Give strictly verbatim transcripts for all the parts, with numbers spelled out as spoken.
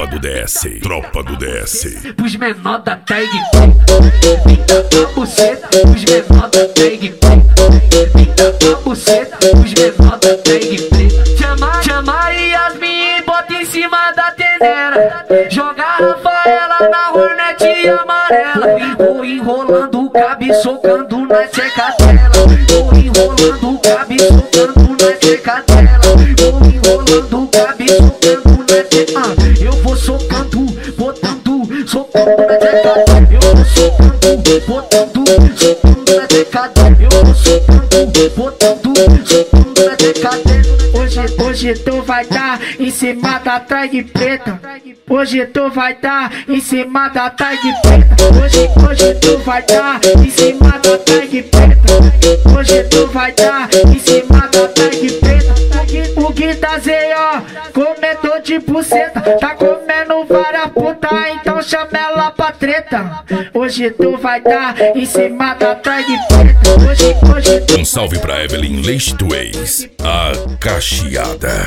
Tropa do D S, tropa do D S. Pros menor da tag, pinta a buceta. Pros menor da tag, pinta a buceta. Pros menor da tag, chama, chama Yasmin e bota em cima da tenera. Joga a Rafaela na Hornet amarela. Vou enrolando o cabo, socando na seca dela. Vou enrolando o cabo, socando na seca dela. Vou enrolando o cabo, socando na seca. Ah, eu vou socando, botando, socando na seca. Eu vou socando, botando, socando na seca. Eu vou socando, botando, socando na seca. Hoje, hoje tu vai dar em cima da tag preta. Hoje tu vai dar em cima da tag preta. Hoje, hoje tu vai dar em cima da tag preta. Hoje tu vai dar em cima da tag preta. O Gui da Z O comentou de buceta. Tá comendo várias puta, então chama ela pra treta. Hoje tu vai dar em cima da tag preta. Hoje, hoje tu... Um salve pra Evelyn Leite do Ex, a cacheada.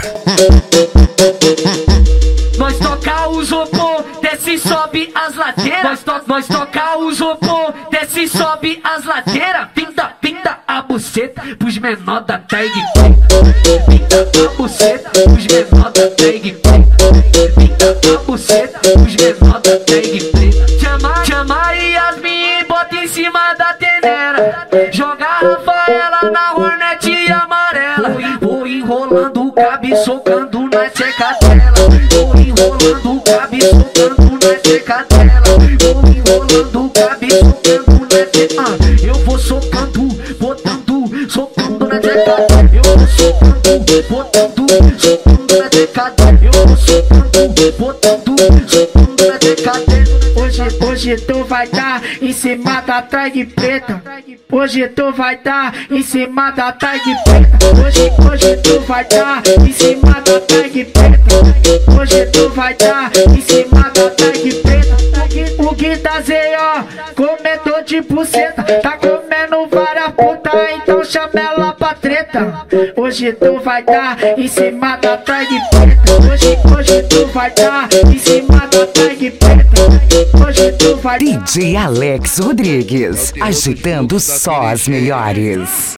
Nós toca o isopor, desce e sobe as ladeiras. Nós, to nós toca o isopor, desce e sobe as ladeiras. Pinta, pinta a buceta pros menor da tag. Pinta a buceta pros menor da tag. Pinta a buceta pros menor da tag. Chama, chama Yasmin e bota em cima da tenera. Joga a Rafaela na Hornet amarela. Vou enrolando o cabo, socando na seca dela. Vou enrolando o cabo, socando na seca dela. Vou enrolando o cabo, socando na seca. Ah, eu vou socando, botando, socando na seca. Eu vou socando, botando, socando na seca. Eu vou socando, botando, socando na seca. Hoje, hoje tu vai dar em cima da tag preta. Hoje tu vai dar em cima da tag preta. Hoje, hoje tu vai dar em cima da tag preta. Hoje tu vai dar em cima da tag preta. O Gui da Z O comentou de buceta. Tá comendo várias puta, então chama ela pra treta. Hoje tu vai dar em cima da tag preta. Hoje, hoje tu vai dar em cima da tag preta. Hoje tu vai... D J Alex Rodrigues, agitando só as melhores.